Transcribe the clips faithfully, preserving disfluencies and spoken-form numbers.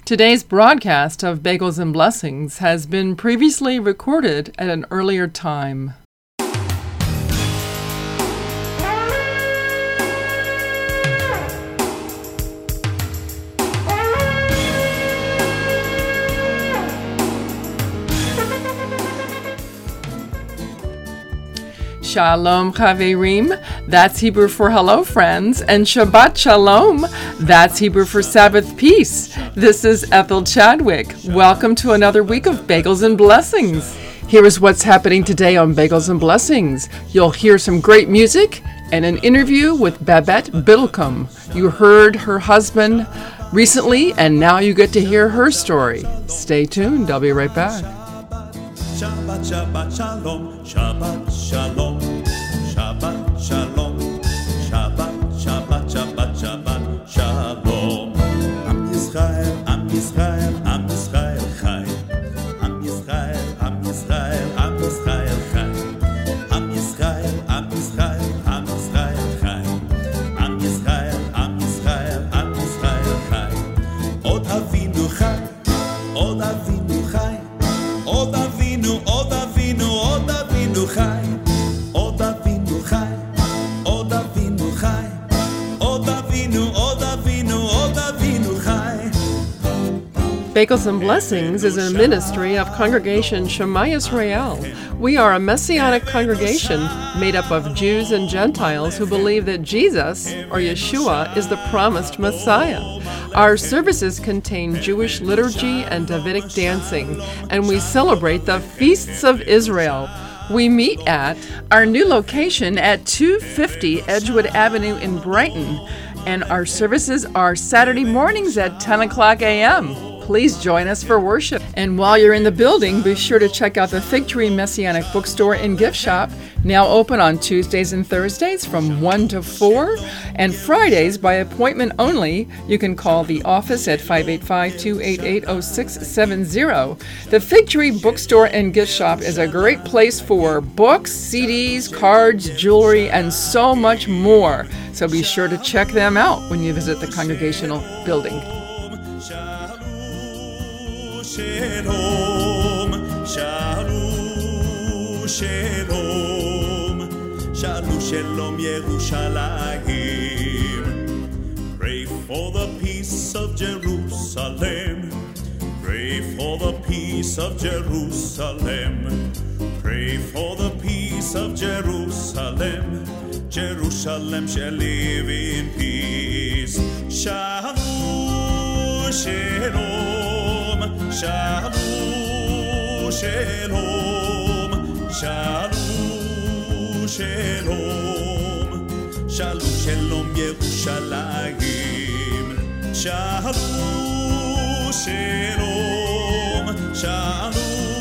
Today's broadcast of Bagels and Blessings has been previously recorded at an earlier time. Shalom Chaverim, that's Hebrew for hello friends, and Shabbat Shalom, that's Hebrew for Sabbath peace. This is Ethel Chadwick. Welcome to another week of Bagels and Blessings. Here is what's happening today on Bagels and Blessings. You'll hear some great music and an interview with Babette Biddlecombe. You heard her husband recently, and now you get to hear her story. Stay tuned, I'll be right back. Shabbat, Shabbat, Shalom, Shabbat, Shalom, Shabbat, Shalom, Shabbat, Shabbat, Shabbat, Shabbat, Shalom. Am Yisrael, Am Yisrael, Am Yisrael Chai. Am Yisrael, Am Yisrael, Am Yisrael Chai. Am Yisrael, Am Yisrael, Am Yisrael Chai. Am Yisrael, Am Yisrael, Am Yisrael Chai. Od Avinu Chai, Od Avinu Chai. Od Avinu, Od Avinu, Od Avinu Chai. Od Avinu Chai. Od Avinu Chai. Od Avinu, Od Avinu, Od Avinu Chai. Bagels and Blessings is a ministry of Congregation Shema Yisrael. We are a messianic congregation made up of Jews and Gentiles who believe that Jesus, or Yeshua, is the promised Messiah. Our services contain Jewish liturgy and Davidic dancing, and we celebrate the feasts of Israel. We meet at our new location at two fifty Edgewood Avenue in Brighton, and our services are Saturday mornings at ten o'clock a.m. Please join us for worship. And while you're in the building, be sure to check out the Fig Tree Messianic Bookstore and Gift Shop, now open on Tuesdays and Thursdays from one to four, and Fridays by appointment only. You can call the office at five eight five, two eight eight, zero six seven zero. The Fig Tree Bookstore and Gift Shop is a great place for books, C Ds, cards, jewelry, and so much more. So be sure to check them out when you visit the congregational building. Shalom, shalom, shalom, shalom, shalom, Yerushalayim. Pray for the peace of Jerusalem. Pray for the peace of Jerusalem. Pray for the peace of Jerusalem. Jerusalem shall live in peace. Shalom, shalom. Shalom, shalom, shalom, shalom, shalom, shalom, Yerushalayim. Shalom, shalom, shalom,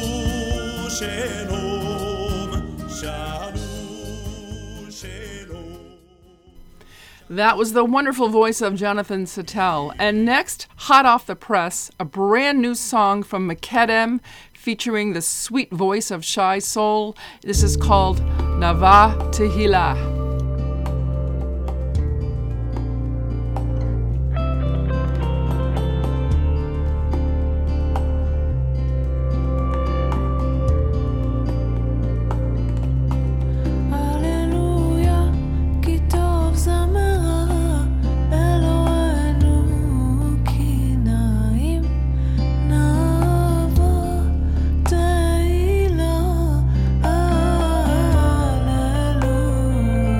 shalom, shalom, shalom. That was the wonderful voice of Jonathan Sattel. And next, hot off the press, a brand new song from Mekedem featuring the sweet voice of Shai Soul. This is called Nava Tehillah. Hallelujah.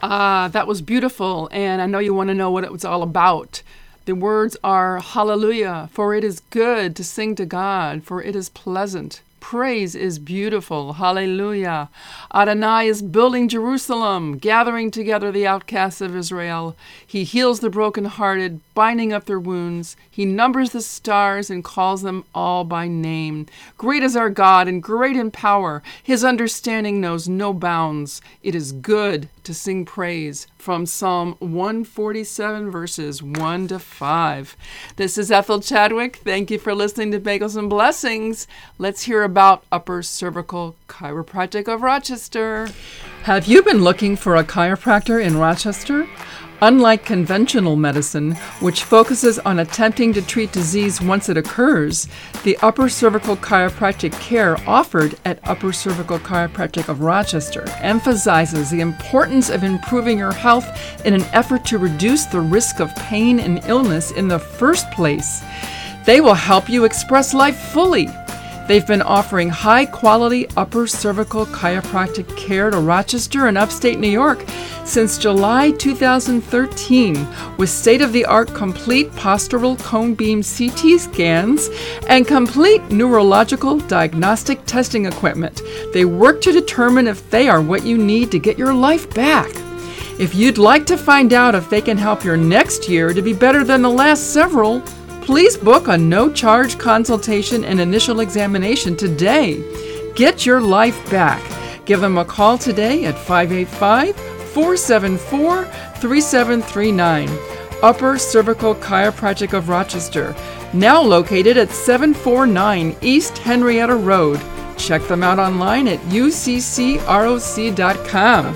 Ah, that was beautiful, and I know you want to know what it was all about. The words are, Hallelujah, for it is good to sing to God, for it is pleasant. Praise is beautiful. Hallelujah. Adonai is building Jerusalem, gathering together the outcasts of Israel. He heals the brokenhearted, binding up their wounds. He numbers the stars and calls them all by name. Great is our God and great in power. His understanding knows no bounds. It is good to sing praise, from Psalm one forty-seven, verses one to five. This is Ethel Chadwick. Thank you for listening to Bagels and Blessings. Let's hear about Upper Cervical Chiropractic of Rochester. Have you been looking for a chiropractor in Rochester? Unlike conventional medicine, which focuses on attempting to treat disease once it occurs, the upper cervical chiropractic care offered at Upper Cervical Chiropractic of Rochester emphasizes the importance of improving your health in an effort to reduce the risk of pain and illness in the first place. They will help you express life fully. They've been offering high-quality upper cervical chiropractic care to Rochester and upstate New York since July two thousand thirteen, with state-of-the-art complete postural cone beam C T scans and complete neurological diagnostic testing equipment. They work to determine if they are what you need to get your life back. If you'd like to find out if they can help your next year to be better than the last several, please book a no-charge consultation and initial examination today. Get your life back. Give them a call today at five eight five, four seven four, three seven three nine. Upper Cervical Chiropractic of Rochester, now located at seven forty-nine East Henrietta Road. Check them out online at U C C R O C dot com.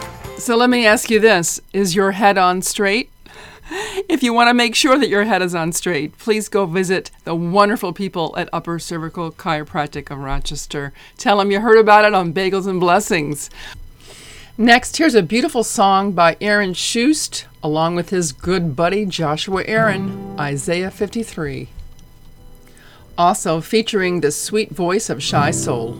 So let me ask you this, is your head on straight? If you want to make sure that your head is on straight, please go visit the wonderful people at Upper Cervical Chiropractic of Rochester. Tell them you heard about it on Bagels and Blessings. Next, here's a beautiful song by Aaron Schust, along with his good buddy Joshua Aaron, Isaiah fifty-three. Also featuring the sweet voice of Shy Soul.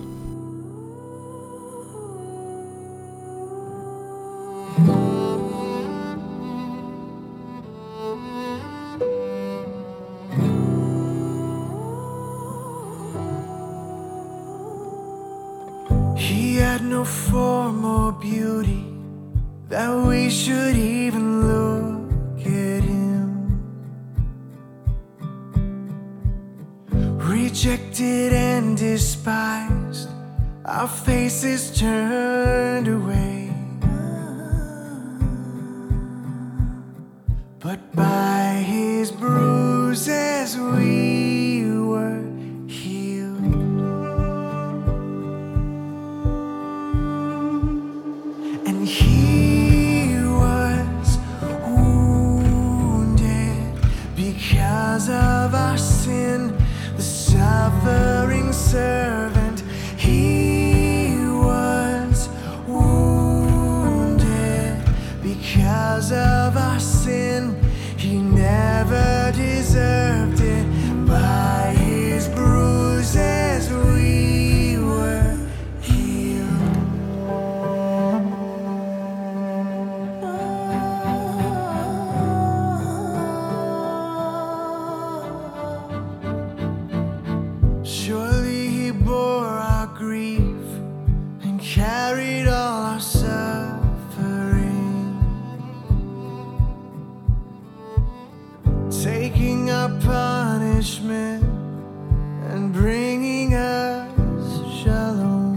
He had no form or beauty that we should even look at him. Rejected and despised, our faces turned away. But by his bruises we were healed. And he was wounded because of our sin, the suffering servant. He was wounded because of our sin. He never deserved it. By his bruises we were healed. Surely he bore our grief and carried all our suffering, taking our punishment and bringing us shalom.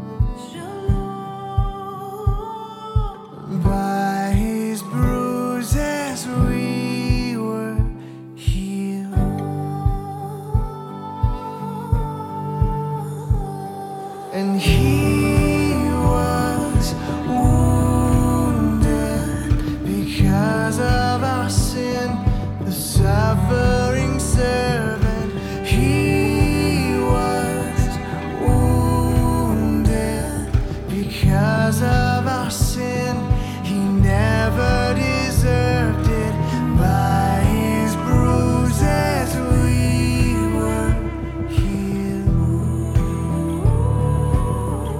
By his bruises we were healed. And he was wounded because of our sin, the suffering servant. He was wounded because of our sin. He never deserved it. By his bruises we were healed.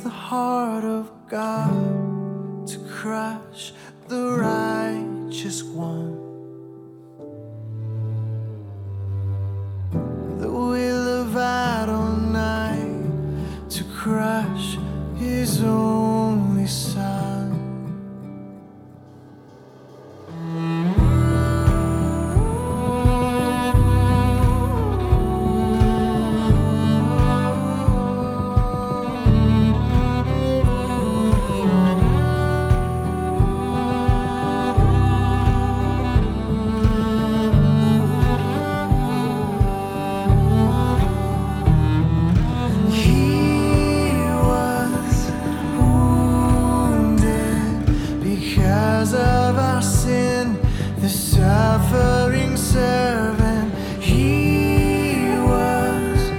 the heart of God to crush the righteous one. The will of Adonai to crush his only son. Suffering servant, he was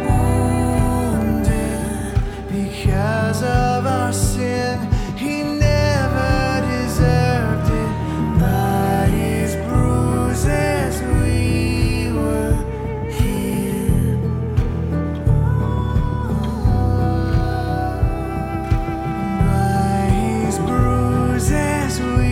wounded because of our sin. He never deserved it. By his bruises we were healed. By his bruises we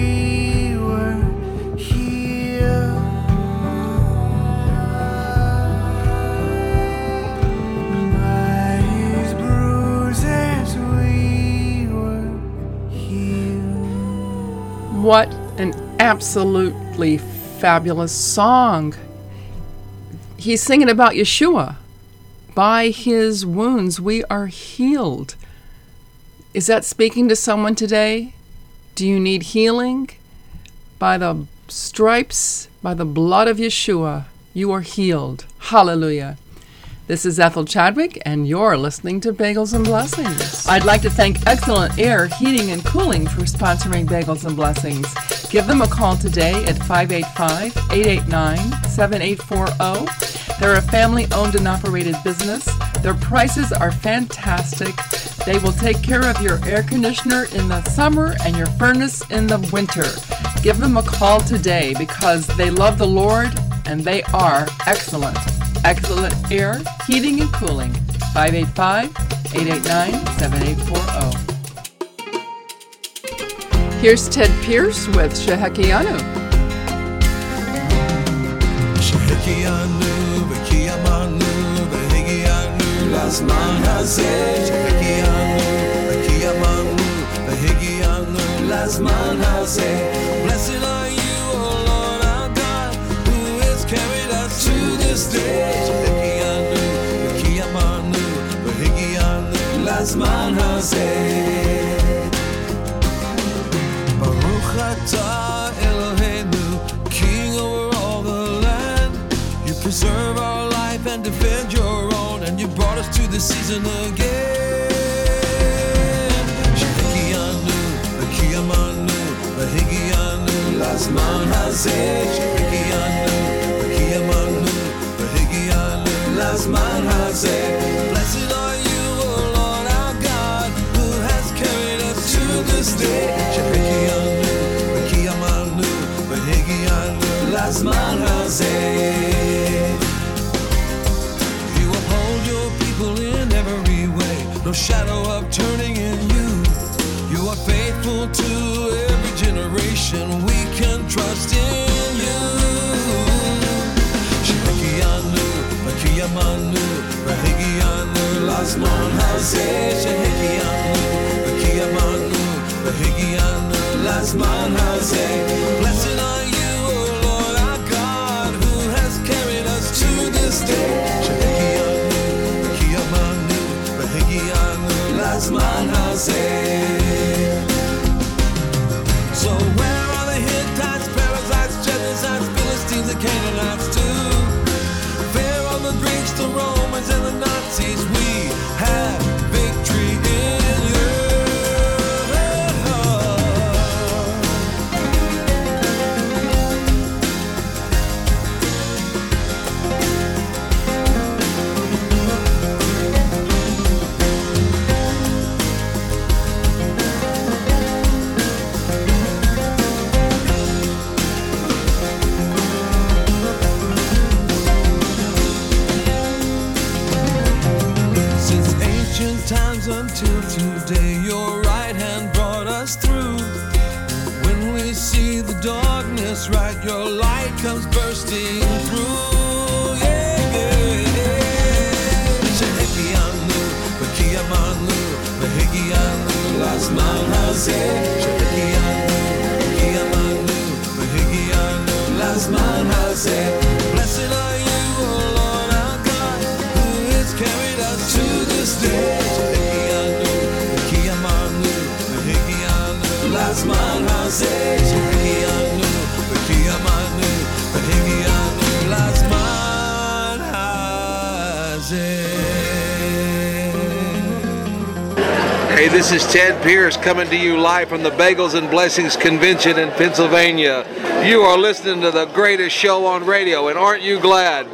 What an absolutely fabulous song. He's singing about Yeshua. By his wounds we are healed. Is that speaking to someone today? Do you need healing? By the stripes, by the blood of Yeshua, you are healed. Hallelujah. This is Ethel Chadwick, and you're listening to Bagels and Blessings. I'd like to thank Excellent Air Heating and Cooling for sponsoring Bagels and Blessings. Give them a call today at five eight five, eight eight nine, seven eight four zero. They're a family-owned and operated business. Their prices are fantastic. They will take care of your air conditioner in the summer and your furnace in the winter. Give them a call today because they love the Lord and they are excellent. Excellent Air Heating and Cooling, five eight five, eight eight nine, seven eight four zero. Here's Ted Pierce with Shehekianu. Shehekianu, V'kiyamanu, V'higianu, Lazman hazeh. Shehekianu, V'kiyamanu, V'higianu, Lazman hazeh. Blessed are you, O Lord our God, who has carried us to this day. Shehekianu, V'kiyamanu, V'higianu, Lazman hazeh. Baruch atah Eloheinu, King over all the land. You preserve our life and defend your own, and you brought us to this season again. Shehekianu, V'kiyamanu, V'higianu, Lazman hazeh. Shehekianu, V'kiyamanu, V'higianu, Lazman hazeh. Blessed are you, O Lord our God, who has carried us to this day. Shehekianu, V'kiyamanu, V'higianu, Lazman hazeh. You uphold your people in every way, no shadow of turning in you. You are faithful to every generation, we can trust in you. Shehekianu, V'kiyamanu, V'higianu, Lazman hazeh. Shehekianu, V'kiyamanu, V'higianu, Lazman hazeh. Blessed are you, O Lord our God, who has carried us to this day. Shehekianu, V'kiyamanu, V'higianu, Lazman hazeh. So where are the Hittites, Perizzites, Jebusites, Philistines, and Canaanites too? Where are the Greeks, the Romans, and the Nazis? We have victory in you. times until today. Your right hand brought us through. When we see the darkness right, your light comes bursting through. Yeah, yeah, yeah. Shehekianu, Bekiamanu, Behigianu, Lasman Hazeh. Shehekianu, Bekiamanu, Behigianu, Lasman Hazeh. Blessed are you, O Lord our God, who has carried us to this day. Shehekianu, Bekiamanu, Behigianu, Lasman Hazeh. Shehekianu, Bekiamanu, Behigianu, Lasman Hazeh. Hey, this is Ted Pierce coming to you live from the Bagels and Blessings Convention in Pennsylvania. You are listening to the greatest show on radio, and aren't you glad?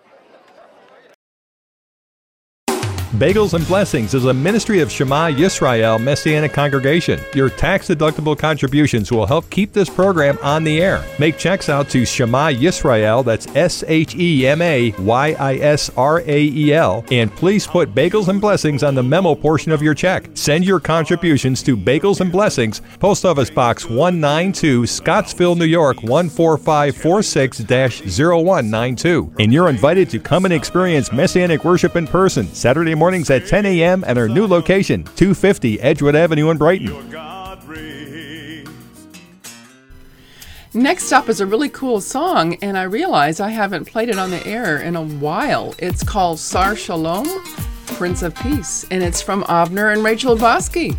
Bagels and Blessings is a ministry of Shema Yisrael Messianic Congregation. Your tax-deductible contributions will help keep this program on the air. Make checks out to Shema Yisrael, that's S H E M A Y I S R A E L, and please put Bagels and Blessings on the memo portion of your check. Send your contributions to Bagels and Blessings, Post Office Box one ninety-two, Scottsville, New York one four five four six dash zero one nine two. And you're invited to come and experience Messianic worship in person, Saturday morning mornings at ten a.m. at our new location, two fifty Edgewood Avenue in Brighton. Next up is a really cool song, and I realize I haven't played it on the air in a while. It's called Sar Shalom, Prince of Peace, and it's from Avner and Rachel Bosky.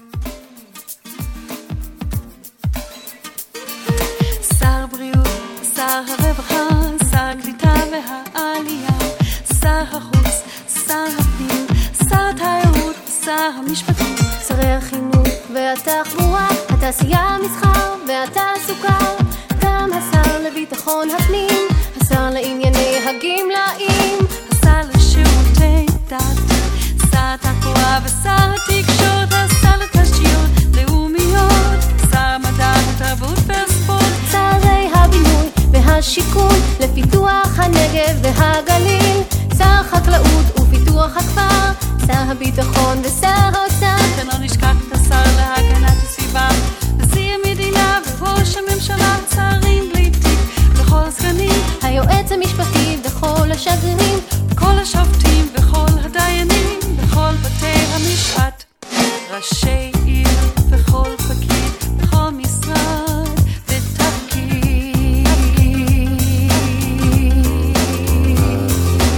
שר בריאות, שר הרווחה, שר קליטה והעלייה, שר החוץ, שר הפנים, שר התיירות, שר המשפטים, שרי החינוך והתחבורה, התעשייה, המסחר והתעסוקה, גם השר לביטחון הפנים, השר לענייני הגמלאים, השר לשירותי דת, שר התחבורה ושר התקשורת, השר לתשתיות לאומיות, שר מדע ותרבות וספורט, שרי הבינוי והשיכון לפיתוח הנגב והגליל, שר חקלאות ופיתוח הכפר, שר הביטחון ושר האוצר, ולא נשכח את השר להגנת הסביבה, נשיא המדינה וראש הממשלה, שרים בלי תיק וכל סגנים, היועץ המשפטי וכל השגרירים, כל השופטים וכל הדיינים, בכל בתי המשפט, ראשי עיר וכל פקיד, בכל משרד ותפקיד.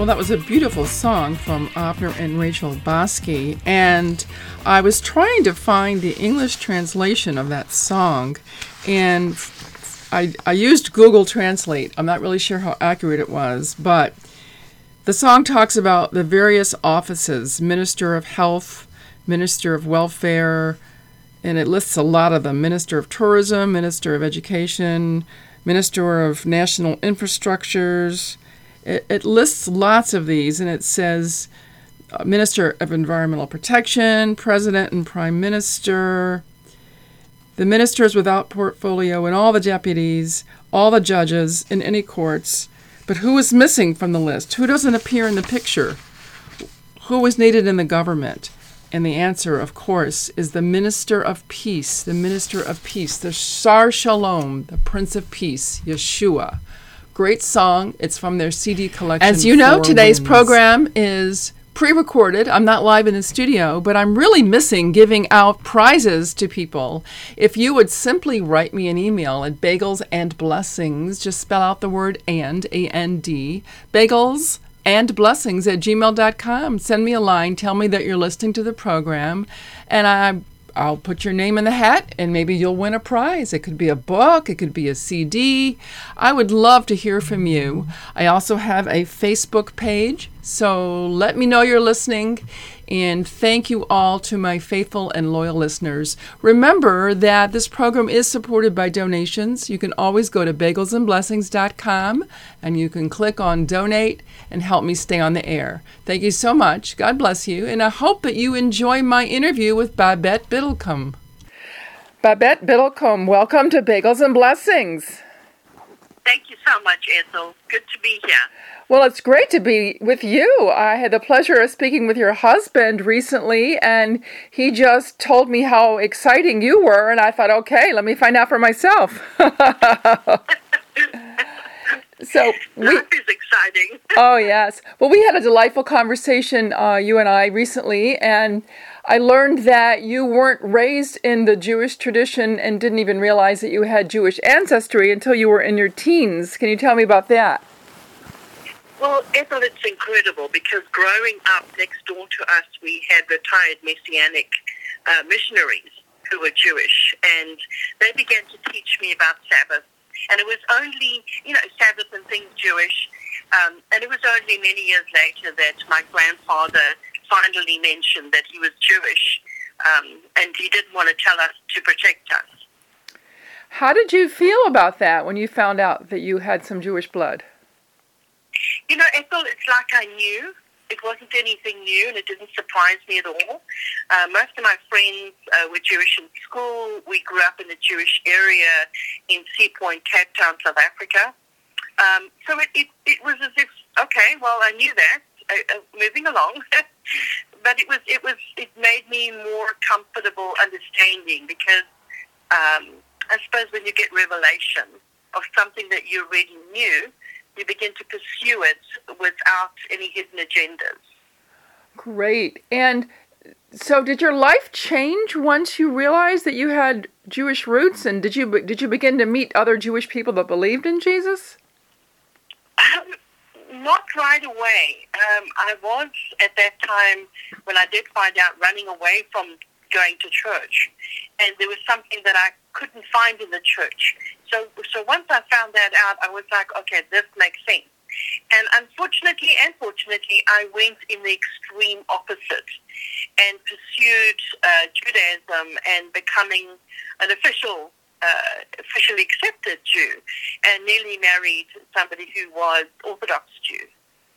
Well, that was a beautiful song from Abner and Rachel Bosky, and I was trying to find the English translation of that song, and I, I used Google Translate. I'm not really sure how accurate it was, but the song talks about the various offices, Minister of Health, Minister of Welfare, and it lists a lot of them, Minister of Tourism, Minister of Education, Minister of National Infrastructures. It, it lists lots of these, and it says uh, Minister of Environmental Protection, President and Prime Minister, the ministers without portfolio, and all the deputies, all the judges in any courts. But who is missing from the list? Who doesn't appear in the picture? Who is needed in the government? And the answer, of course, is the Minister of Peace, the Minister of Peace, the Sar Shalom, the Prince of Peace, Yeshua. Great song. It's from their C D collection. As you know, today's program is pre-recorded. I'm not live in the studio, but I'm really missing giving out prizes to people. If you would simply write me an email at bagels and blessings, just spell out the word and, A N D, bagels and blessings at gmail dot com. Send me a line. Tell me that you're listening to the program, and I I'll put your name in the hat, and maybe you'll win a prize. It could be a book. It could be a C D. I would love to hear from you. I also have a Facebook page, so let me know you're listening. And thank you all to my faithful and loyal listeners. Remember that this program is supported by donations. You can always go to bagels and blessings dot com, and you can click on Donate and help me stay on the air. Thank you so much. God bless you. And I hope that you enjoy my interview with Babette Biddlecombe. Babette Biddlecombe, welcome to Bagels and Blessings. Thank you so much, Ethel. Good to be here. Well, it's great to be with you. I had the pleasure of speaking with your husband recently, and he just told me how exciting you were, and I thought, okay, let me find out for myself. So we, Life is exciting. Oh, yes. Well, we had a delightful conversation, uh, you and I, recently, and I learned that you weren't raised in the Jewish tradition and didn't even realize that you had Jewish ancestry until you were in your teens. Can you tell me about that? Well, Ethel, it's incredible because growing up next door to us, we had retired Messianic uh, missionaries who were Jewish, and they began to teach me about Sabbath. And it was only, you know, Sabbath and things Jewish, um, and it was only many years later that my grandfather finally mentioned that he was Jewish, um, and he didn't want to tell us to protect us. How did you feel about that when you found out that you had some Jewish blood? You know, Ethel, it's like I knew. It wasn't anything new, and it didn't surprise me at all. Uh, most of my friends uh, were Jewish in school. We grew up in a Jewish area in Sea Point, Cape Town, South Africa. Um, so it, it, it was as if, okay, well, I knew that, uh, uh, moving along. But it was, it was, it made me more comfortable understanding because um, I suppose when you get revelation of something that you already knew, you begin to pursue it without any hidden agendas. Great. And so did your life change once you realized that you had Jewish roots? And did you did you begin to meet other Jewish people that believed in Jesus? Um, not right away. Um, I was, at that time, when I did find out, running away from going to church. And there was something that I couldn't find in the church. So so once I found that out, I was like, okay, this makes sense. And unfortunately and fortunately, I went in the extreme opposite and pursued uh, Judaism and becoming an official, uh, officially accepted Jew, and nearly married somebody who was Orthodox Jew.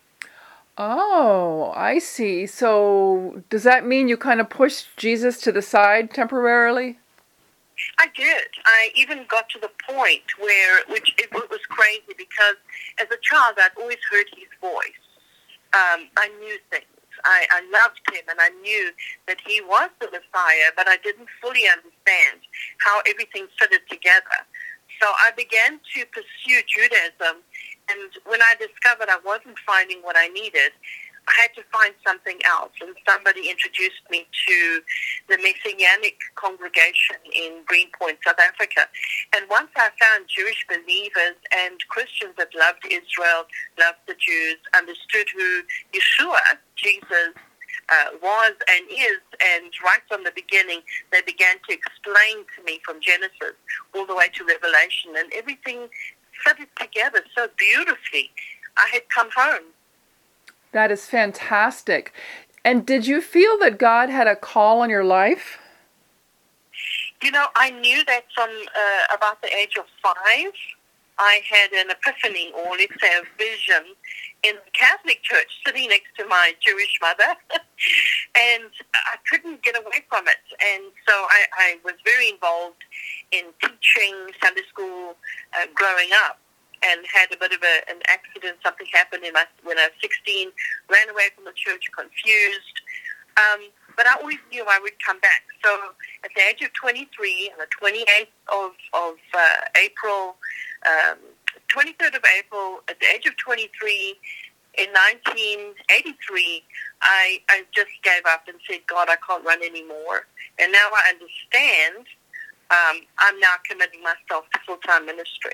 Oh, I see. So does that mean you kind of pushed Jesus to the side temporarily? I did. I even got to the point where, which it was crazy because as a child I'd always heard his voice. Um, I knew things. I, I loved him and I knew that he was the Messiah, but I didn't fully understand how everything fitted together. So I began to pursue Judaism, and when I discovered I wasn't finding what I needed, I had to find something else, and somebody introduced me to the Messianic congregation in Greenpoint, South Africa. And once I found Jewish believers and Christians that loved Israel, loved the Jews, understood who Yeshua, Jesus, uh, was and is, and right from the beginning, they began to explain to me from Genesis all the way to Revelation, and everything fitted together so beautifully. I had come home. That is fantastic. And did you feel that God had a call on your life? You know, I knew that from uh, about the age of five. I had an epiphany, or let's say a vision, in the Catholic Church, sitting next to my Jewish mother, and I couldn't get away from it. And so I, I was very involved in teaching Sunday school uh, growing up, and had a bit of a, an accident. Something happened in my, when I was sixteen, ran away from the church, confused. Um, but I always knew I would come back. So at the age of twenty-three, on the twenty-eighth of, of uh, April, um, twenty-third of April, at the age of twenty-three, in nineteen eighty-three, I, I just gave up and said, God, I can't run anymore. And now I understand. Um, I'm now committing myself to full-time ministry.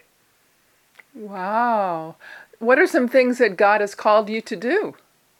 Wow. What are some things that God has called you to do?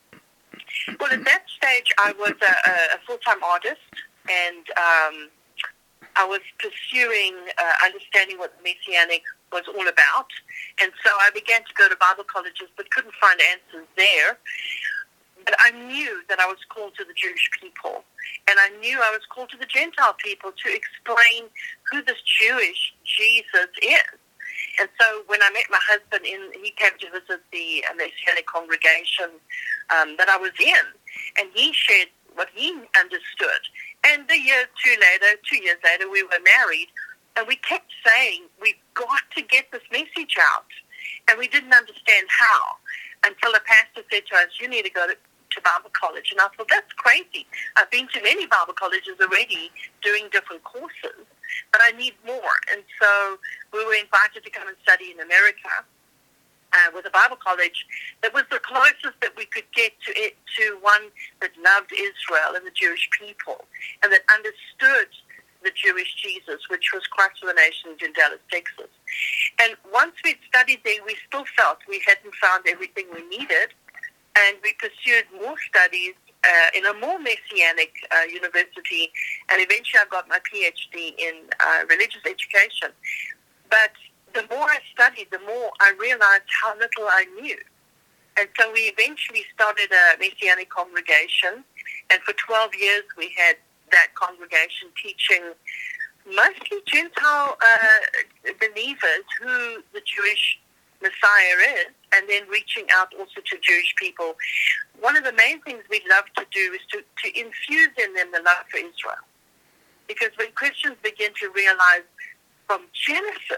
Well, at that stage, I was a, a full-time artist, and um, I was pursuing uh, understanding what the Messianic was all about. And so I began to go to Bible colleges, but couldn't find answers there. But I knew that I was called to the Jewish people, and I knew I was called to the Gentile people to explain who this Jewish Jesus is. And so when I met my husband, in, he came to visit the uh, Messianic congregation um, that I was in, and he shared what he understood. And a year or two later, two years later, we were married, and we kept saying, we've got to get this message out. And we didn't understand how, until a pastor said to us, you need to go to, to Bible college. And I thought, that's crazy. I've been to many Bible colleges already doing different courses, but I need more. And so we were invited to come and study in America uh, with a Bible college that was the closest that we could get to it, to one that loved Israel and the Jewish people, and that understood the Jewish Jesus, which was Christ for the Nations in Dallas, Texas. And once we'd studied there, we still felt we hadn't found everything we needed, and we pursued more studies uh, in a more Messianic uh, university, and eventually I got my P H D in uh, religious education. But the more I studied, the more I realized how little I knew. And so we eventually started a Messianic congregation, and for twelve years we had that congregation teaching mostly Gentile uh, believers who the Jewish Messiah is, and then reaching out also to Jewish people. One of the main things we love to do is to, to infuse in them the love for Israel. Because when Christians begin to realize from Genesis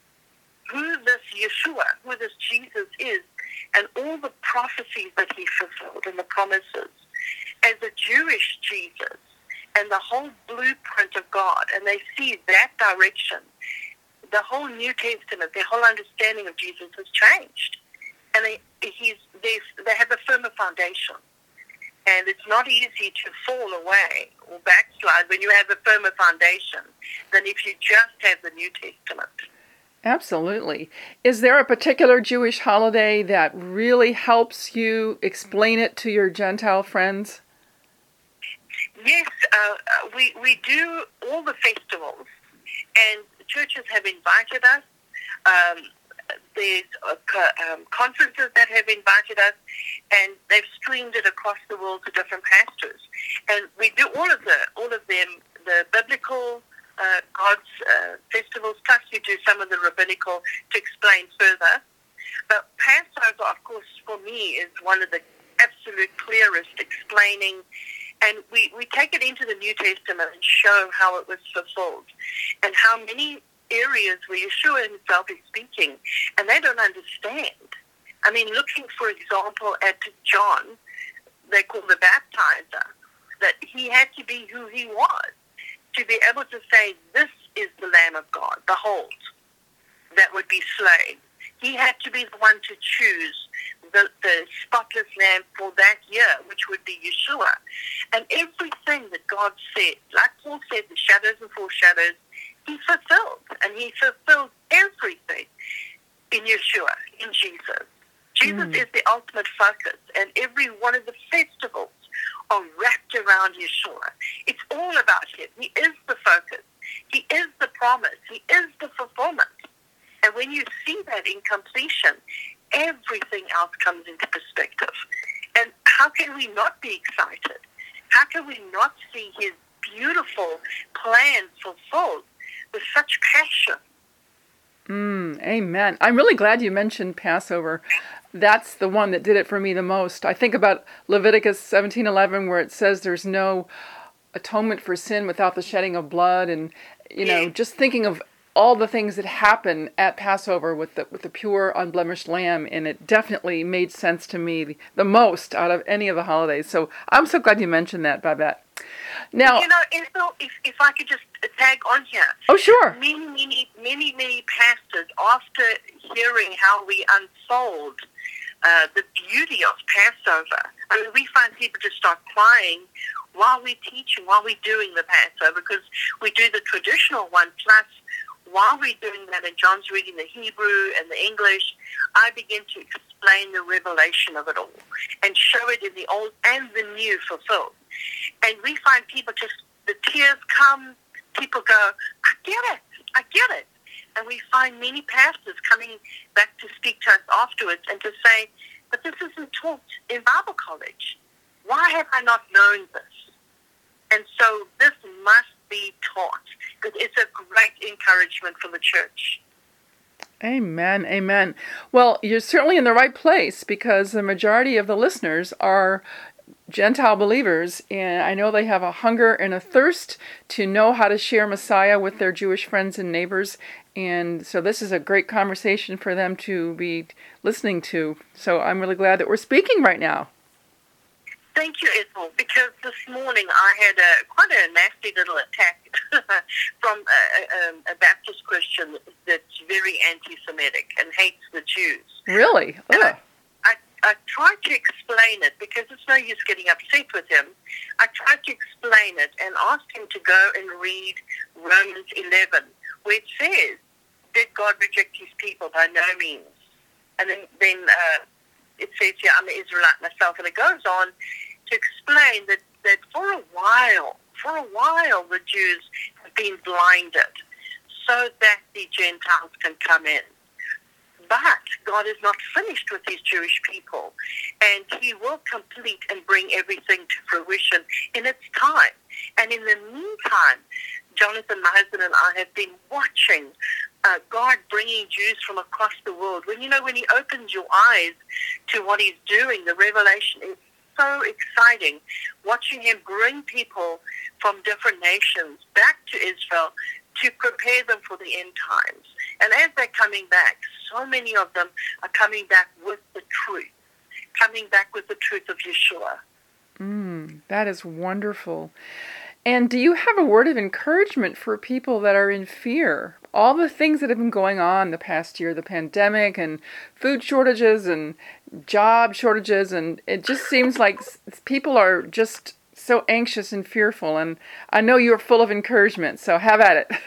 who this Yeshua, who this Jesus is, and all the prophecies that he fulfilled and the promises, as a Jewish Jesus, and the whole blueprint of God, and they see that direction, the whole New Testament, their whole understanding of Jesus has changed. And they, he's, they, they have a firmer foundation. And it's not easy to fall away or backslide when you have a firmer foundation than if you just have the New Testament. Absolutely. Is there a particular Jewish holiday that really helps you explain it to your Gentile friends? Yes, uh, we, we do all the festivals, and churches have invited us. Um, there's uh, co- um, conferences that have invited us, and they've streamed it across the world to different pastors. And we do all of the all of them, the biblical uh, God's uh, festivals, plus we do some of the rabbinical to explain further. But Passover, of course, for me is one of the absolute clearest explaining. And we, we take it into the New Testament and show how it was fulfilled and how many areas where Yeshua himself is speaking, and they don't understand. I mean, looking, for example, at John, they call the baptizer, that he had to be who he was to be able to say, this is the Lamb of God, behold, that would be slain. He had to be the one to choose the, the spotless lamb for that year, which would be Yeshua. And everything that God said, like Paul said, the shadows and foreshadows, he fulfilled. And he fulfilled everything in Yeshua, in Jesus. Jesus mm. is the ultimate focus, and every one of the festivals are wrapped around Yeshua. It's all about him. He is the focus. He is the promise. He is the fulfillment. And when you see that in completion, everything else comes into perspective. And how can we not be excited? How can we not see his beautiful plans fulfilled with such passion? Mm, amen. I'm really glad you mentioned Passover. That's the one that did it for me the most. I think about Leviticus seventeen eleven, where it says there's no atonement for sin without the shedding of blood, and you know, just thinking of all the things that happen at Passover with the with the pure, unblemished lamb, and it definitely made sense to me the, the most out of any of the holidays. So I'm so glad you mentioned that, Babette. Now, you know, Ethel, if if I could just tag on here. Oh, sure. Many, many, many, many pastors, after hearing how we unfold uh, the beauty of Passover, I mean, we find people just start crying while we're teaching, while we're doing the Passover, because we do the traditional one, plus while we're doing that, and John's reading the Hebrew and the English, I begin to explain the revelation of it all and show it in the Old and the New fulfilled. And we find people just, the tears come, people go, I get it, I get it. And we find many pastors coming back to speak to us afterwards and to say, but this isn't taught in Bible college. Why have I not known this? And so this must be taught, because it's a great encouragement for the church. Amen, amen. Well, you're certainly in the right place, because the majority of the listeners are Gentile believers, and I know they have a hunger and a thirst to know how to share Messiah with their Jewish friends and neighbors, and so this is a great conversation for them to be listening to. So I'm really glad that we're speaking right now. Thank you, Ethel, because this morning I had a, quite a nasty little attack from a, a, a Baptist Christian that's very anti-Semitic and hates the Jews. Really? And I, I, I tried to explain it, because it's no use getting upset with him. I tried to explain it and asked him to go and read Romans eleven, where it says, did God reject his people? By no means. And then, then uh, it says here, I'm an Israelite myself, and it goes on to explain that, that for a while, for a while, the Jews have been blinded so that the Gentiles can come in. But God is not finished with his Jewish people, and he will complete and bring everything to fruition in its time. And in the meantime, Jonathan, my husband, and I have been watching uh, God bringing Jews from across the world. When, you know, when he opens your eyes to what he's doing, the revelation is so exciting, watching him bring people from different nations back to Israel to prepare them for the end times. And as they're coming back, so many of them are coming back with the truth, coming back with the truth of Yeshua. Mm, that is wonderful. And do you have a word of encouragement for people that are in fear? All the things that have been going on the past year, the pandemic and food shortages and job shortages, and it just seems like people are just so anxious and fearful. And I know you're full of encouragement, so have at it.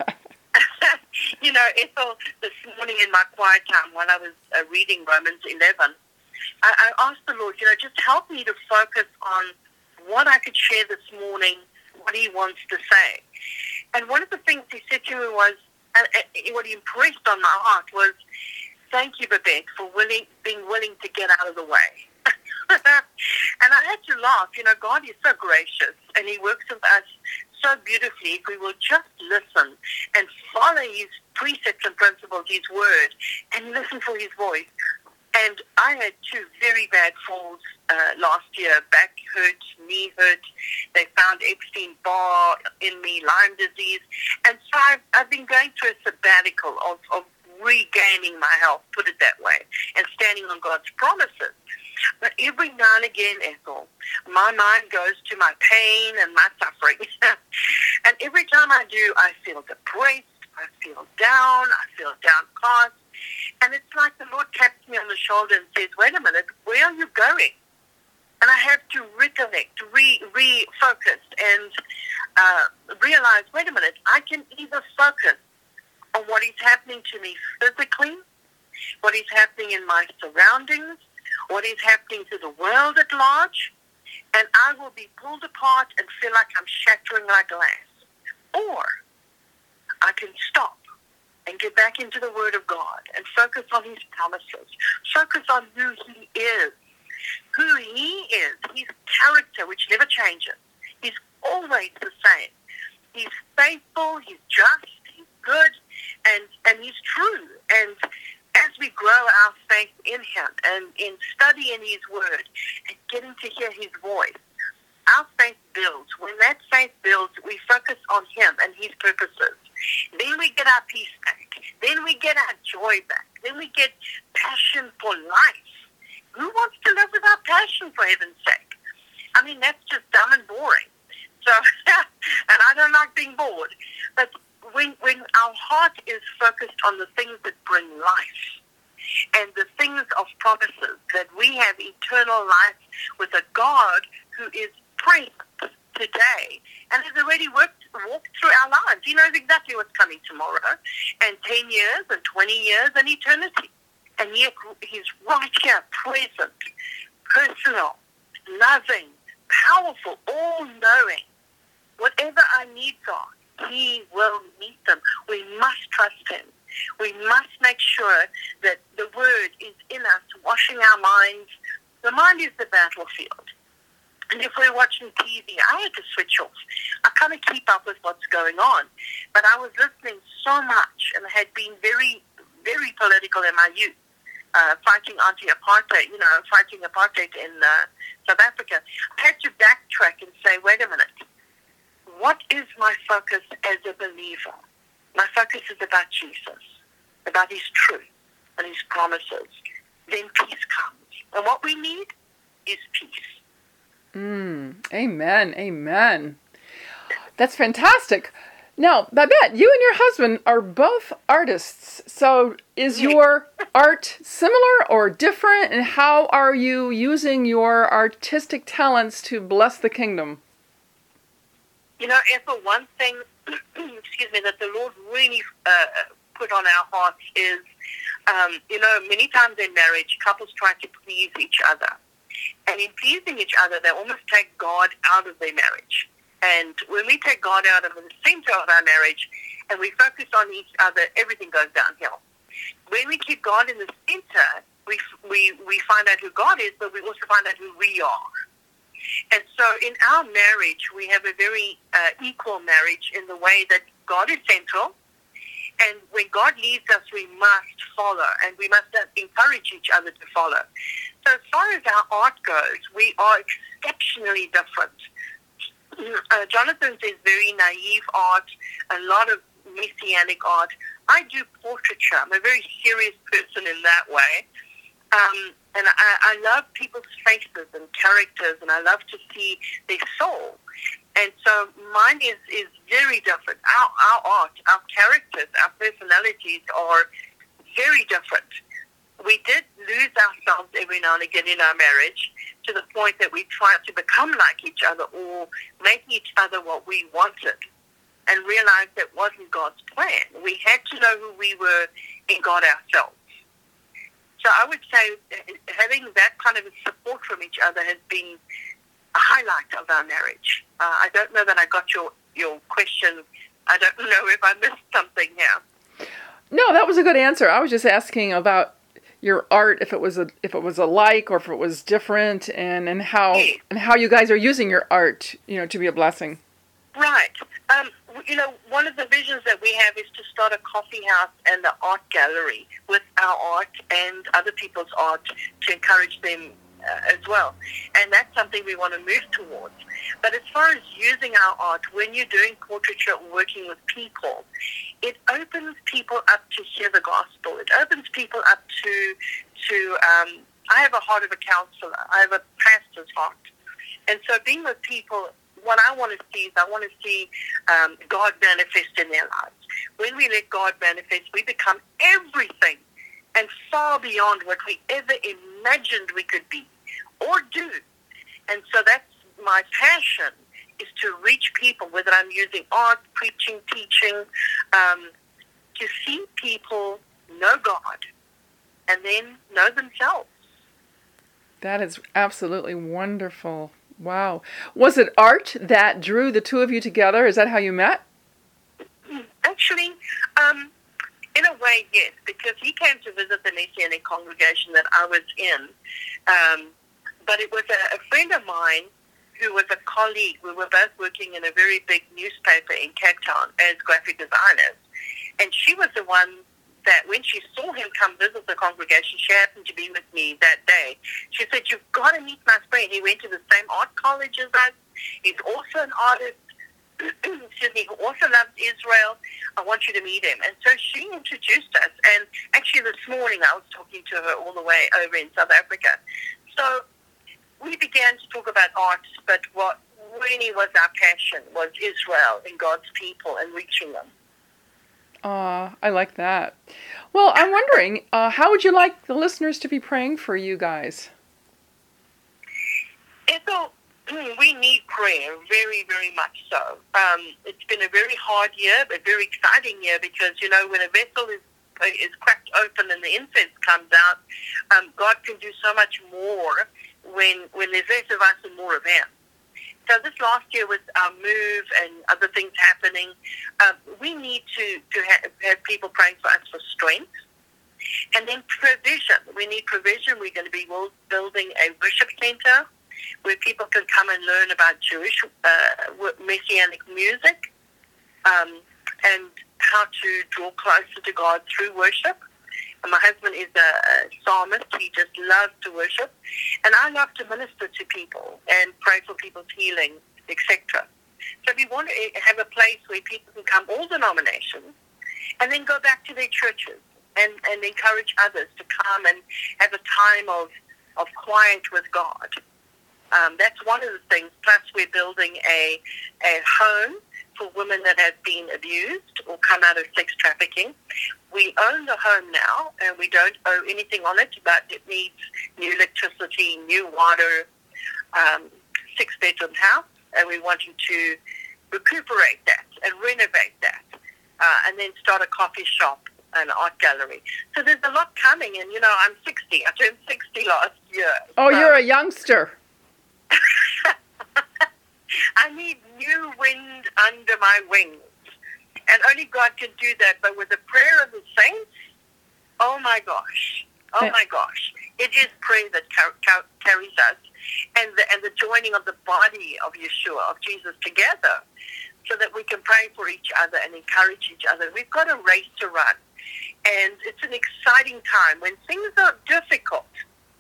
You know, Ethel, this morning in my quiet time while I was uh, reading Romans eleven, I, I asked the Lord, you know, just help me to focus on what I could share this morning, what he wants to say. And one of the things he said to me was, and uh, what he impressed on my heart was, thank you, Babette, for willing, being willing to get out of the way. And I had to laugh. You know, God is so gracious, and he works with us so beautifully if we will just listen and follow his precepts and principles, his word, and listen for his voice. And I had two very bad falls uh, last year. Back hurt, knee hurt. They found Epstein-Barr in me, Lyme disease. And so I've, I've been going through a sabbatical of, of regaining my health, put it that way, and standing on God's promises. But every now and again, Ethel, my mind goes to my pain and my suffering. And every time I do, I feel depressed, I feel down, I feel downcast. And it's like the Lord taps me on the shoulder and says, wait a minute, where are you going? And I have to reconnect, re refocus, and uh, realize, wait a minute, I can either focus on what is happening to me physically, what is happening in my surroundings, what is happening to the world at large, and I will be pulled apart and feel like I'm shattering like glass. Or I can stop and get back into the Word of God and focus on His promises, focus on who He is, who He is, His character, which never changes. He's always the same. He's faithful, He's just, He's good, and, and He's true. And as we grow our faith in Him and in studying His Word and getting to hear His voice, our faith builds. When that faith builds, we focus on Him and His purposes. Then we get our peace back. Then we get our joy back. Then we get passion for life. Who wants to live without passion, for heaven's sake? I mean, that's just dumb and boring. So, and I don't like being bored. But when, when our heart is focused on the things that bring life and the things of promises, that we have eternal life with a God who is present today and has already worked, walked through our lives. He knows exactly what's coming tomorrow, and ten years, and twenty years, and eternity. And yet He's right here, present, personal, loving, powerful, all-knowing. Whatever our needs are, He will meet them. We must trust Him. We must make sure that the Word is in us, washing our minds. The mind is the battlefield. And if we're watching T V, I had to switch off. I kind of keep up with what's going on. But I was listening so much, and I had been very, very political in my youth, uh, fighting anti-apartheid, you know, fighting apartheid in uh, South Africa. I had to backtrack and say, wait a minute, what is my focus as a believer? My focus is about Jesus, about His truth and His promises. Then peace comes. And what we need is peace. Mm, amen, amen. That's fantastic. Now, Babette, you and your husband are both artists. So is your art similar or different? And how are you using your artistic talents to bless the kingdom? You know, Ethel, one thing, excuse me, that the Lord really uh, put on our hearts is, um, you know, many times in marriage, couples try to please each other. And in pleasing each other, they almost take God out of their marriage. And when we take God out of the center of our marriage and we focus on each other, everything goes downhill. When we keep God in the center, we we we find out who God is, but we also find out who we are. And so in our marriage, we have a very uh, equal marriage in the way that God is central. And when God leads us, we must follow, and we must encourage each other to follow. So as far as our art goes, we are exceptionally different. Uh, Jonathan says very naive art, a lot of messianic art. I do portraiture. I'm a very serious person in that way. Um, and I, I love people's faces and characters, and I love to see their soul. And so mine is, is very different. Our, our art, our characters, our personalities are very different. We did lose ourselves every now and again in our marriage to the point that we tried to become like each other or make each other what we wanted, and realized that wasn't God's plan. We had to know who we were in God ourselves. So I would say having that kind of support from each other has been a highlight of our marriage. Uh, I don't know that I got your, your question. I don't know if I missed something here. No, that was a good answer. I was just asking about your art, if it was a if it was alike or if it was different, and, and how Yes. and how you guys are using your art, you know, to be a blessing. Right. Um, you know, one of the visions that we have is to start a coffee house and an art gallery with our art and other people's art to encourage them uh, as well. And that's something we want to move towards. But as far as using our art, when you're doing portraiture or working with people, it opens people up to hear the gospel. It opens people up to, to um, I have a heart of a counselor. I have a pastor's heart. And so being with people, what I want to see is I want to see um, God manifest in their lives. When we let God manifest, we become everything and far beyond what we ever imagined we could be or do. And so that's my passion, is to reach people, whether I'm using art, preaching, teaching, um, to see people know God and then know themselves. That is absolutely wonderful. Wow. Was it art that drew the two of you together? Is that how you met? Actually, um, in a way, yes, because he came to visit the Messianic congregation that I was in. Um, but it was a, a friend of mine who was a colleague. We were both working in a very big newspaper in Cape Town as graphic designers. And she was the one that when she saw him come visit the congregation, she happened to be with me that day. She said, "You've got to meet my friend. He went to the same art college as us. He's also an artist. Excuse me, who also loves Israel. I want you to meet him." And so she introduced us. And actually this morning I was talking to her all the way over in South Africa. So we began to talk about art, but what really was our passion was Israel and God's people and reaching them. Uh, I like that. Well, I'm wondering, uh, how would you like the listeners to be praying for you guys? Ethel, we need prayer, very, very much so. Um, it's been a very hard year, but very exciting year, because, you know, when a vessel is is cracked open and the incense comes out, um, God can do so much more when when there's less of us and more of Him. So this last year with our move and other things happening, uh, we need to, to have, have people praying for us for strength. And then provision. We need provision. We're going to be building a worship center where people can come and learn about Jewish uh, Messianic music um, and how to draw closer to God through worship. And my husband is a, a psalmist. He just loves to worship. And I love to minister to people and pray for people's healing, et cetera. So we want to have a place where people can come, all denominations, and then go back to their churches and, and encourage others to come and have a time of, of quiet with God. Um, that's one of the things. Plus, we're building a, a home for women that have been abused or come out of sex trafficking. We own the home now, and we don't owe anything on it, but it needs new electricity, new water, um, six-bedroom house, and we're wanting to recuperate that and renovate that, uh, and then start a coffee shop and art gallery. So there's a lot coming, and, you know, I'm sixty. I turned sixty last year. Oh, so you're a youngster. I need new wind under my wings. And only God can do that. But with the prayer of the saints, oh my gosh, oh my gosh. It is prayer that car- car- carries us. And the, and the joining of the body of Yeshua, of Jesus, together, so that we can pray for each other and encourage each other. We've got a race to run. And it's an exciting time. When things are difficult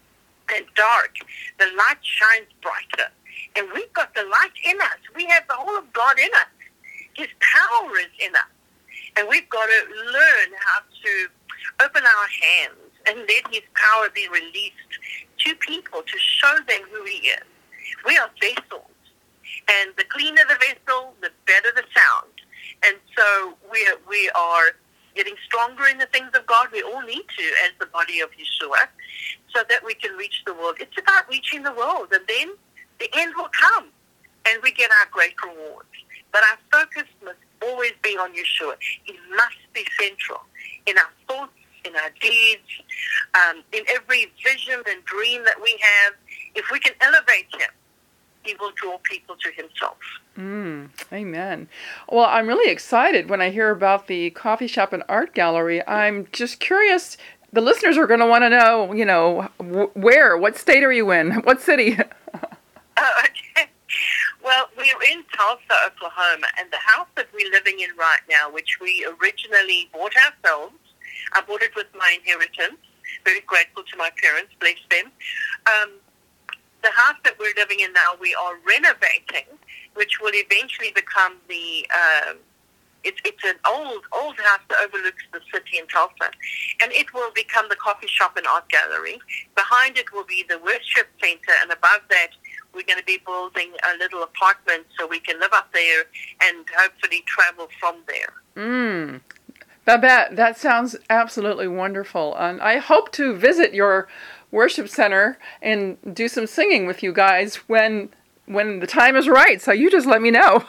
and dark, the light shines brighter. And we've got the light in us. We have the whole of God in us. His power is in us. And we've got to learn how to open our hands and let His power be released to people to show them who He is. We are vessels. And the cleaner the vessel, the better the sound. And so we are, we are getting stronger in the things of God. We all need to as the body of Yeshua, so that we can reach the world. It's about reaching the world. And then the end will come, and we get our great rewards. But our focus must always be on Yeshua. He must be central in our thoughts, in our deeds, um, in every vision and dream that we have. If we can elevate Him, He will draw people to Himself. Mm, amen. Well, I'm really excited when I hear about the coffee shop and art gallery. I'm just curious. The listeners are going to want to know, you know, where, what state are you in? What city? Oh, okay. Well, we're in Tulsa, Oklahoma, and the house that we're living in right now, which we originally bought ourselves, I bought it with my inheritance. Very grateful to my parents, bless them. Um, the house that we're living in now, we are renovating, which will eventually become the, uh, it's, it's an old, old house that overlooks the city in Tulsa, and it will become the coffee shop and art gallery. Behind it will be the worship center, and above that, we're going to be building a little apartment so we can live up there and hopefully travel from there. Mm, Babette, that sounds absolutely wonderful. And I hope to visit your worship center and do some singing with you guys when when the time is right. So you just let me know.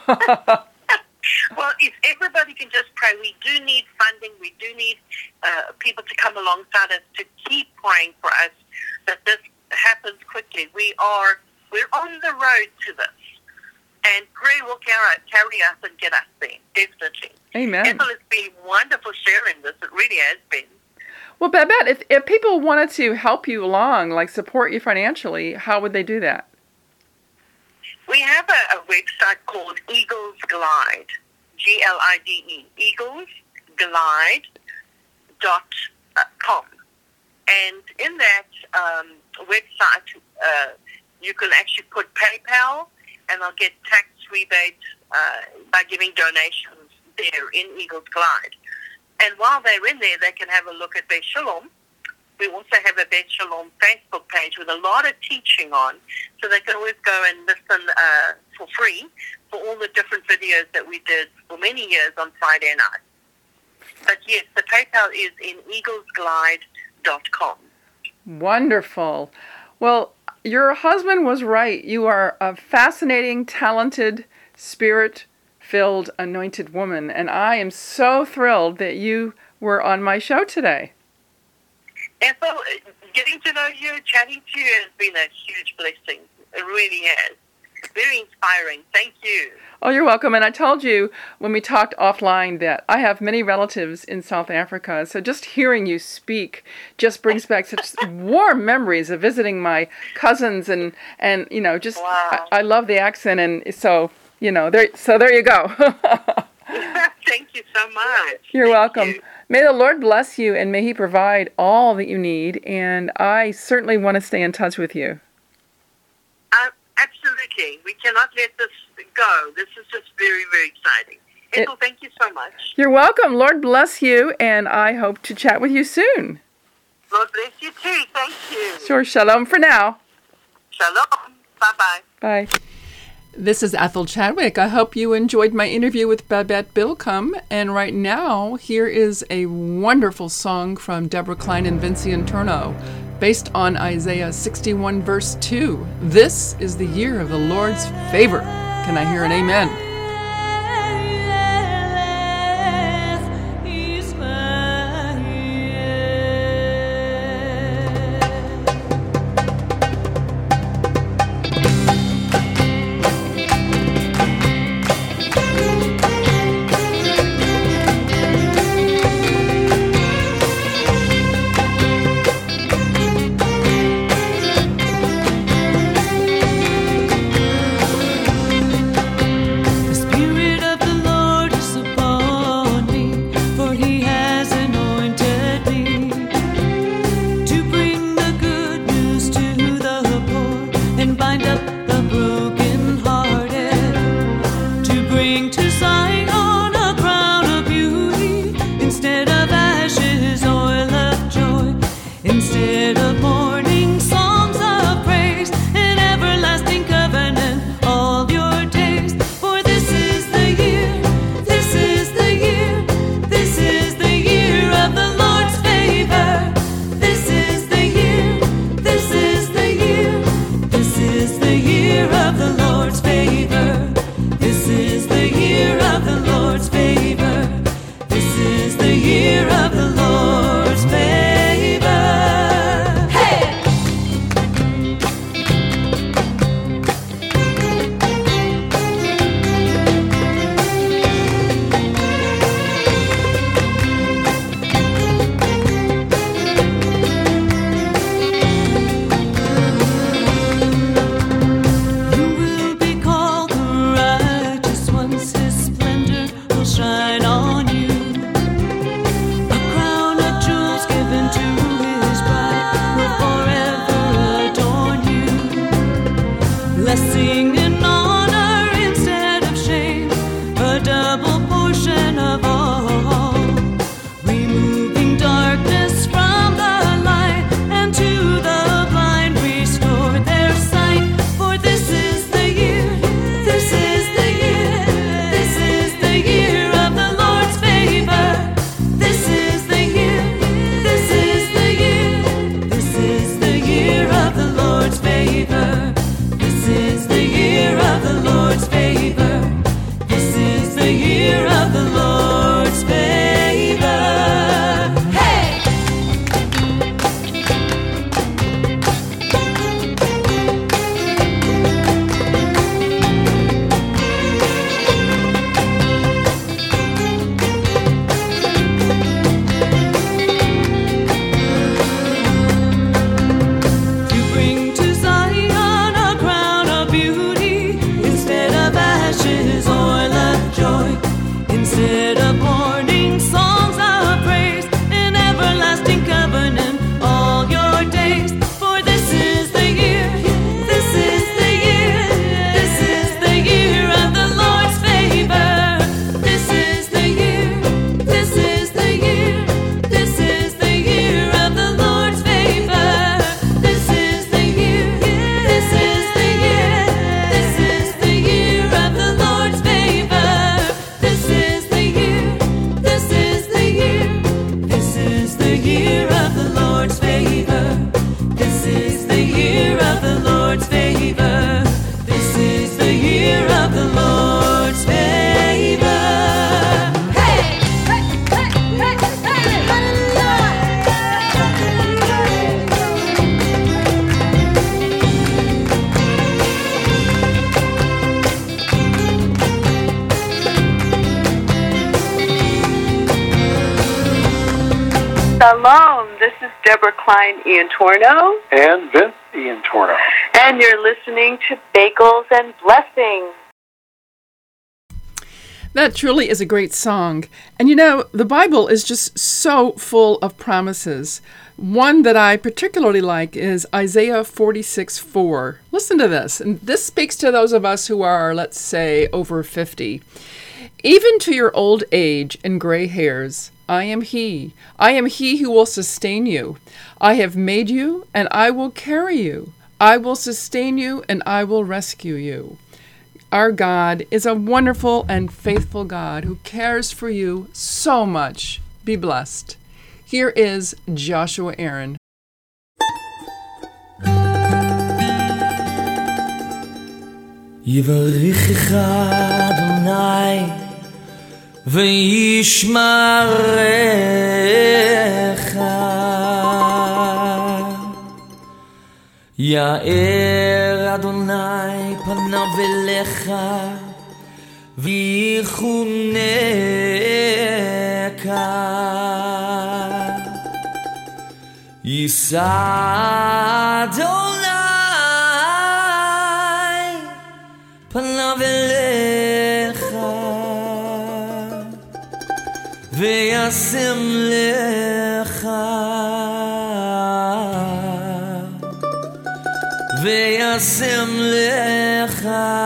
Well, if everybody can just pray, we do need funding. We do need uh, people to come alongside us to keep praying for us that this happens quickly. We are we're on the road to this, and prayer will carry, carry us and get us there. Definitely. Amen. Ethel, it's been wonderful sharing this. It really has been. Well, Babette, if if people wanted to help you along, like support you financially, how would they do that? We have a, a website called Eagles Glide, G L I D E, eagles glide dot com. And in that um, website, uh, you can actually put PayPal, and they'll get tax rebate uh, by giving donations there in Eagles Glide. And while they're in there, they can have a look at Beth Shalom. We also have a Beth Shalom Facebook page with a lot of teaching on, so they can always go and listen uh, for free for all the different videos that we did for many years on Friday night. But yes, the PayPal is in eagles glide dot com. Wonderful. Well, your husband was right. You are a fascinating, talented, spirit-filled, anointed woman, and I am so thrilled that you were on my show today. And so getting to know you, chatting to you has been a huge blessing. It really has. Very inspiring. Thank you. Oh, you're welcome. And I told you when we talked offline that I have many relatives in South Africa. So just hearing you speak just brings back such warm memories of visiting my cousins and, and you know, just wow. I, I love the accent. And so, you know, there. so there you go. Thank you so much. You're Thank welcome. You. May the Lord bless you and may He provide all that you need. And I certainly want to stay in touch with you. Uh, absolutely. We cannot let this go. This is just very, very exciting. Ethel, it, thank you so much. You're welcome. Lord bless you, and I hope to chat with you soon. Lord bless you too. Thank you. Sure. Shalom for now. Shalom. Bye-bye. Bye. This is Ethel Chadwick. I hope you enjoyed my interview with Babette Bilcom. And right now, here is a wonderful song from Deborah Klein and Vincian Turno, based on Isaiah sixty-one, verse two. This is the year of the Lord's favor. Can I hear an amen? Shalom, this is Deborah Klein Iantorno. And Vince Iantorno. And you're listening to Bagels and Blessings. That truly is a great song. And you know, the Bible is just so full of promises. One that I particularly like is Isaiah forty-six four. Listen to this. And this speaks to those of us who are, let's say, over fifty. Even to your old age and gray hairs, I am he. I am he who will sustain you. I have made you, and I will carry you. I will sustain you, and I will rescue you. Our God is a wonderful and faithful God who cares for you so much. Be blessed. Here is Joshua Aaron. יברכך אדוני וישמרך, יאר אדוני פניו אליך ויחונך, יישא אדוני פניו אליך וישם לך, וישם לך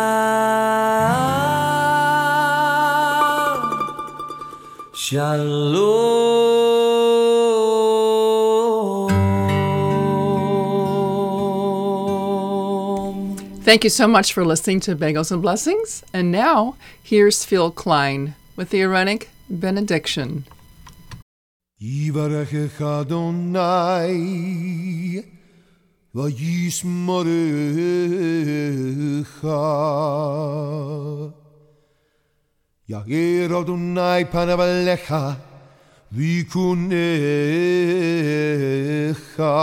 שלום. Thank you so much for listening to Bagels and Blessings. And now, here's Phil Klein with the Aaronic benediction. Yivarechech Adonai v'yismorecha, Ya'er Adonai panav alecha v'yikunecha,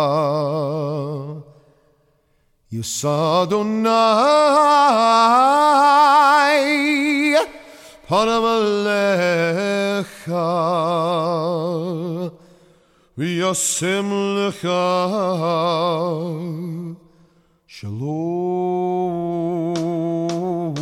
Yisah Adonai panav alecha v'yasem lecha shalom.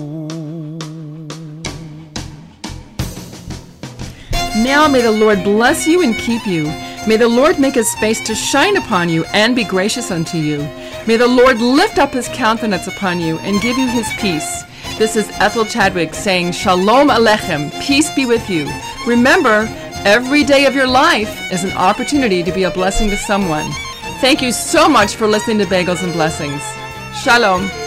Now may the Lord bless you and keep you. May the Lord make his face to shine upon you and be gracious unto you. May the Lord lift up his countenance upon you and give you his peace. This is Ethel Chadwick saying Shalom Aleichem, peace be with you. Remember, every day of your life is an opportunity to be a blessing to someone. Thank you so much for listening to Bagels and Blessings. Shalom.